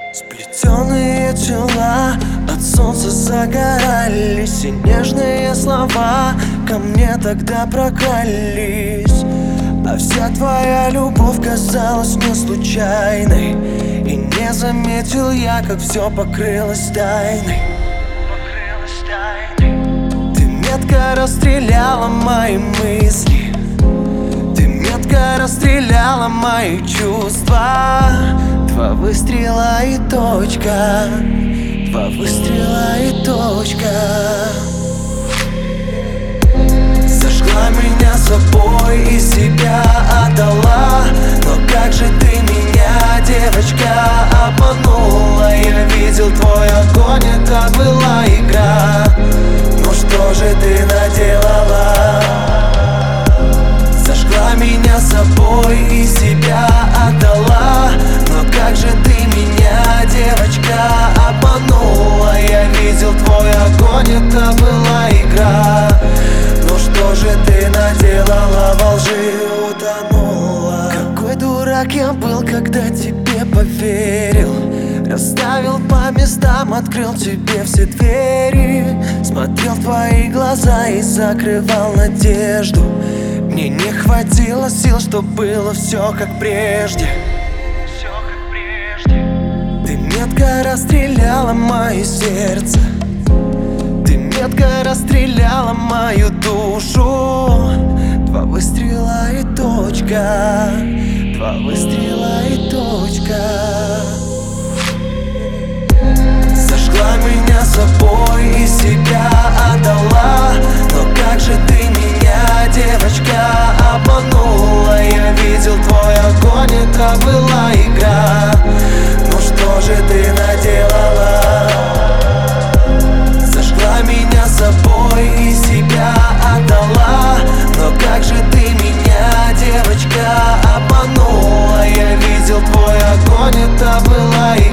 Сплетенные тела от солнца загорались, и нежные слова ко мне тогда прокались. А вся твоя любовь казалась не случайной, и не заметил я, как все покрылось тайной. Ты метко расстреляла мои мысли, ты метко расстреляла мои чувства. Два выстрела и точка, два выстрела и точка. Зажгла меня собой и себя отдала. Но как же ты меня, девочка, обманула? Я видел твой огонь, это была игра. Ну что же ты наделала? Зажгла меня собой и себя отдала. Но как же ты меня, девочка, обманула? Я видел твой огонь, это была игра. Ну что же ты наделала, во лжи утонула? Какой дурак я был, когда тебе поверил. Расставил по местам, открыл тебе все двери. Смотрел в твои глаза и закрывал надежду. Мне не хватило сил, чтоб было все как прежде. Ты метко расстреляла мое сердце, ты метко расстреляла мою душу. Два выстрела и точка, два выстрела и точка. Зажгла меня собой и себя отдала. Но как же ты меня, девочка, обманула? Я видел твой огонь, это была игра. Ну что же ты наделала? Зажгла меня собой и себя отдала. Но как же ты меня, девочка, обманула? Я видел твой огонь, это была игра.